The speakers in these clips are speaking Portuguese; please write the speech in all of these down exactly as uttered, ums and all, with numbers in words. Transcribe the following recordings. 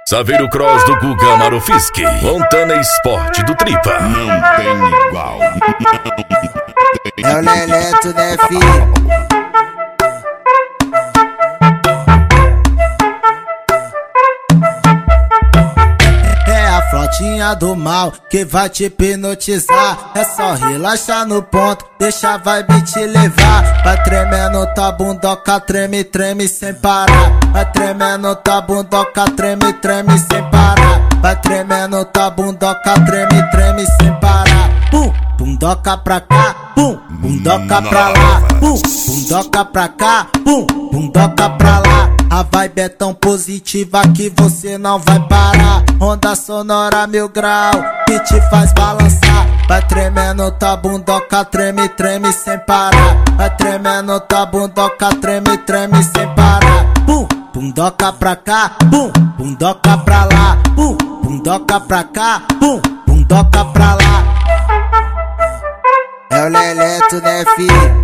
Saveiro Cross do Guga Marofiski, Montana Esporte do Tripa. Não tem igual. É o Leleto, né, filho? Flotinha do mal que vai te hipnotizar. É só relaxar no ponto, deixa a vibe te levar. Vai tremendo tua bundoca, treme, treme sem parar. Vai tremendo tua bundoca, treme, treme sem parar. Vai tremendo tua bundoca, treme, treme sem parar. Pum, bundoca pra cá, pum, bundoca pra lá. Pum, bundoca pra cá, pum, bundoca pra lá. A vibe é tão positiva que você não vai parar. Onda sonora mil grau que te faz balançar. Vai tremendo tua bundoca, treme, treme sem parar. Vai tremendo tua bundoca, treme, treme sem parar. Pum, bundoca pra cá, pum, bundoca pra lá. Pum, bundoca pra cá, pum, bundoca pra lá. É o Leleto, né, filho?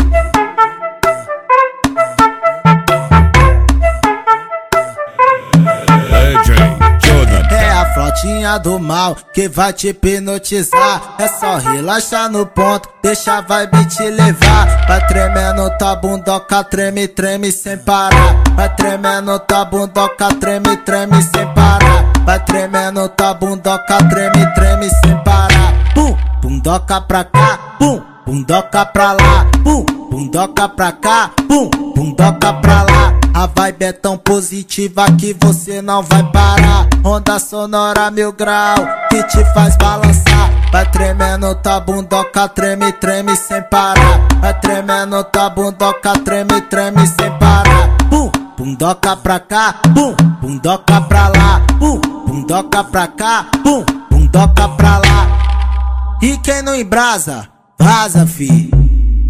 Flotinha do mal que vai te hipnotizar. É só relaxar no ponto, deixa a vibe te levar. Vai tremendo tua bundoca, treme, treme sem parar. Vai tremendo tua bundoca, treme, treme sem parar. Vai tremendo tua bundoca, treme, treme sem parar. Pum, bundoca pra cá, pum, bundoca pra lá. Pum, bundoca pra cá, pum, bundoca pra lá. A vibe é tão positiva que você não vai parar. Onda sonora mil grau que te faz balançar. Vai tremendo tua bundoca, treme, treme sem parar. Vai tremendo tua bundoca, treme, treme sem parar. Pum, bundoca pra cá, pum, bundoca pra lá. Pum, bundoca pra cá, pum, bundoca pra lá. E quem não embrasa, vaza, fi.